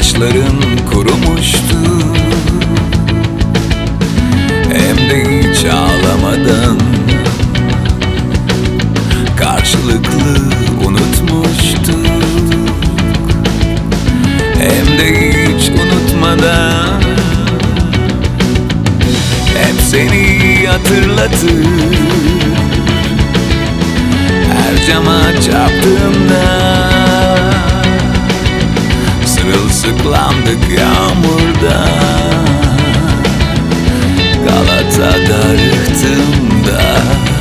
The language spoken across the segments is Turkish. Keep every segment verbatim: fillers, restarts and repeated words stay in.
Saçların kurumuştu, hem de hiç ağlamadan. Karşılıklı unutmuştuk, hem de hiç unutmadan. Hep seni hatırlatır her cama çarptığımda. Sırılsıklamdık yağmurda, Galata'da rıhtımda.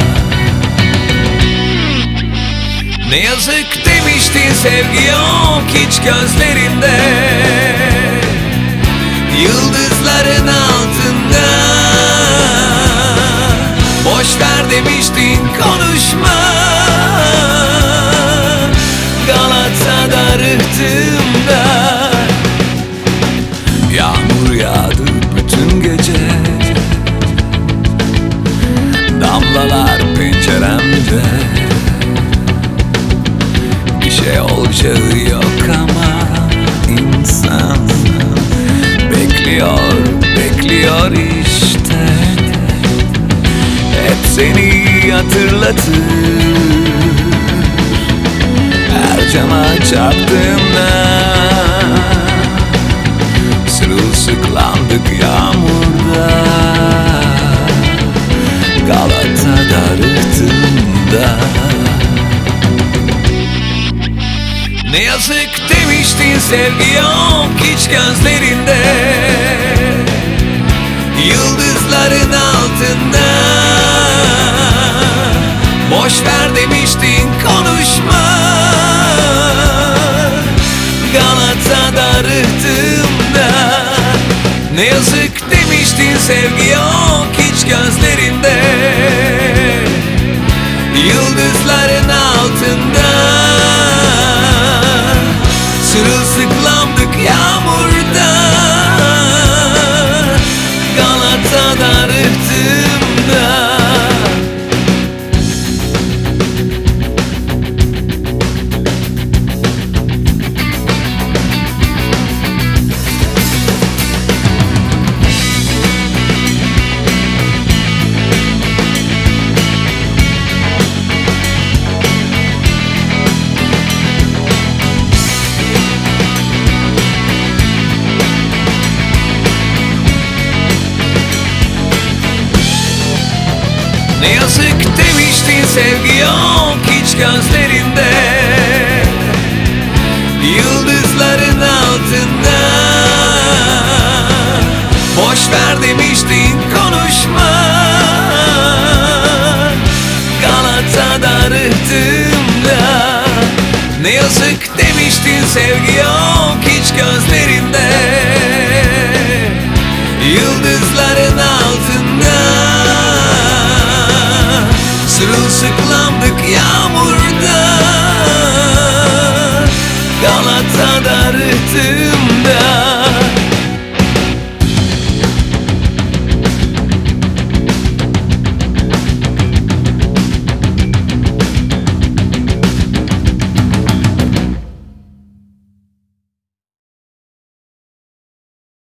Ne yazık demiştin, sevgi yok hiç gözlerinde. Yıldızların altında boş ver demiştin, konuşma. Galata'da rıhtımda yağmur yağdı bütün gece. Damlalar penceremde, bir şey olacağı yok ama insan bekliyor, bekliyor işte. Hep seni hatırlatır her cama çarptığımda. Sırılsıklandık yağmurda, Galata'da rıhtımda. Ne yazık demiştin, sevgi yok hiç gözlerinde. Yıldızların altında boş ver demiştin, konuşma. Galata'da rıhtımda. Ne yazık demiştin, sevgi yok hiç gözlerinde. Yıldızların altında sırılsıklamdık yağmurda, Galata'da rıhtımda. Ne yazık demiştin, sevgi yok hiç gözlerinde. Yıldızların altında boş ver demiştin, konuşma. Galata'da rıhtımda. Ne yazık demiştin, sevgi yok hiç gözlerinde. Yıldızların altında sırılsıklamdık yağmurda, Galata